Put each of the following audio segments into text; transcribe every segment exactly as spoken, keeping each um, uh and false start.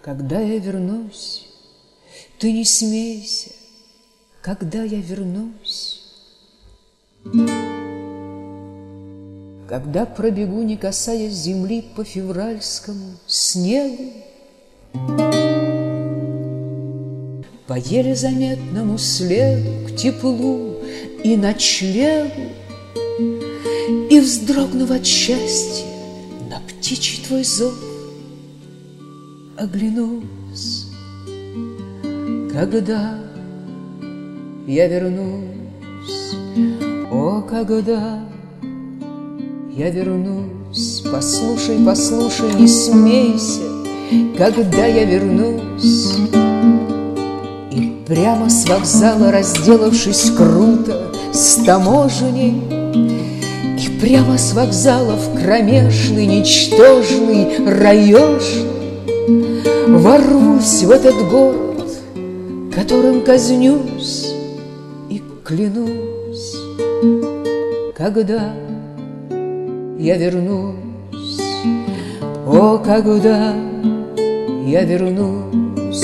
Когда я вернусь, ты не смейся, когда я вернусь. Когда пробегу, не касаясь земли, по февральскому снегу, по еле заметному следу к теплу и ночлегу, и вздрогнув от счастья на птичий твой зов, оглянусь, когда я вернусь, о, когда я вернусь. Послушай, послушай, не смейся, когда я вернусь. И прямо с вокзала, разделавшись круто с таможеней, и прямо с вокзала в кромешный, ничтожный, раешный ворвусь в этот город, которым казнюсь и клянусь, когда я вернусь, о, когда я вернусь.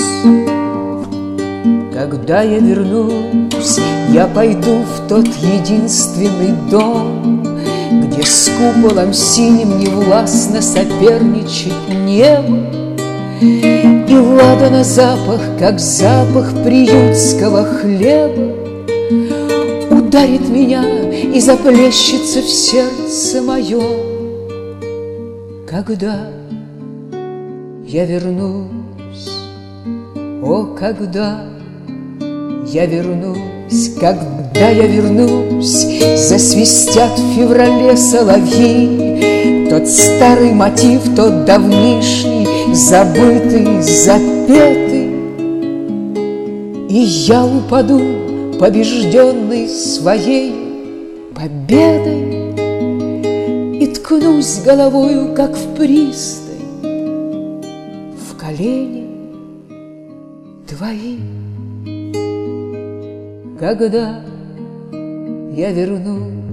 Когда я вернусь, я пойду в тот единственный дом, где с куполом синим невластно соперничать небо, и ладана запах, как запах приютского хлеба, ударит меня и заплещется в сердце моем, когда я вернусь, о, когда я вернусь, когда я вернусь, засвистят в феврале соловьи, тот старый мотив, тот давнишний, забытый, запетый, и я упаду, побежденный своей победой, и ткнусь головою, как в пристань, в колени твои. Когда я вернусь.